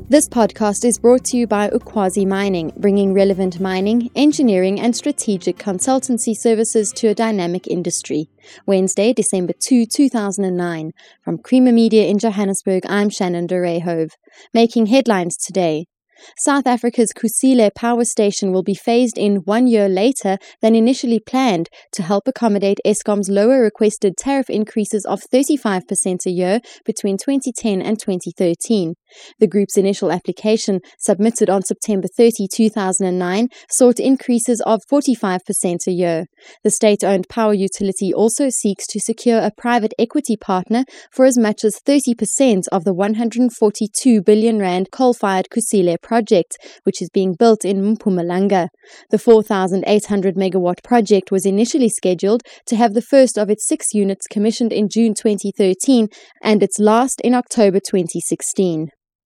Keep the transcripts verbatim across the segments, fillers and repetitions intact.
This podcast is brought to you by Ukwazi Mining, bringing relevant mining, engineering and strategic consultancy services to a dynamic industry. Wednesday, December second, two thousand nine. From Creamer Media in Johannesburg, I'm Shannon de Rehove. Making headlines today. South Africa's Kusile power station will be phased in one year later than initially planned to help accommodate Eskom's lower requested tariff increases of thirty-five percent a year between twenty ten and twenty thirteen. The group's initial application, submitted on September thirtieth, two thousand nine, sought increases of forty-five percent a year. The state-owned power utility also seeks to secure a private equity partner for as much as thirty percent of the one hundred forty-two billion rand coal-fired Kusile project, which is being built in Mpumalanga. The four thousand eight hundred megawatt project was initially scheduled to have the first of its six units commissioned in June twenty thirteen and its last in October twenty sixteen.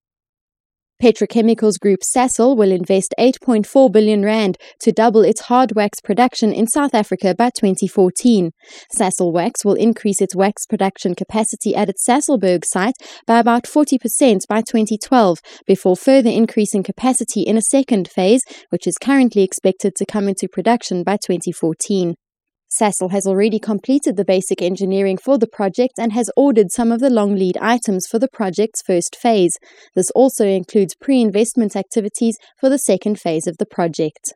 Petrochemicals group Sasol will invest eight point four billion rand to double its hard wax production in South Africa by twenty fourteen. Sasol Wax will increase its wax production capacity at its Sasolburg site by about forty percent by twenty twelve, before further increasing capacity in a second phase, which is currently expected to come into production by twenty fourteen. Sasol has already completed the basic engineering for the project and has ordered some of the long lead items for the project's first phase. This also includes pre-investment activities for the second phase of the project.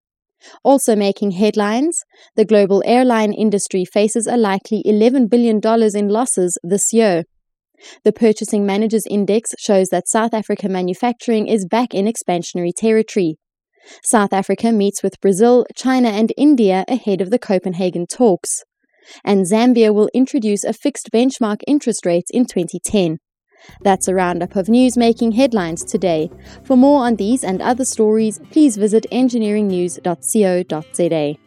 Also making headlines, the global airline industry faces a likely eleven billion dollars in losses this year. The Purchasing Managers Index shows that South Africa manufacturing is back in expansionary territory. South Africa meets with Brazil, China and India ahead of the Copenhagen talks. And Zambia will introduce a fixed benchmark interest rate in twenty ten. That's a roundup of news making headlines today. For more on these and other stories, please visit engineering news dot co dot za.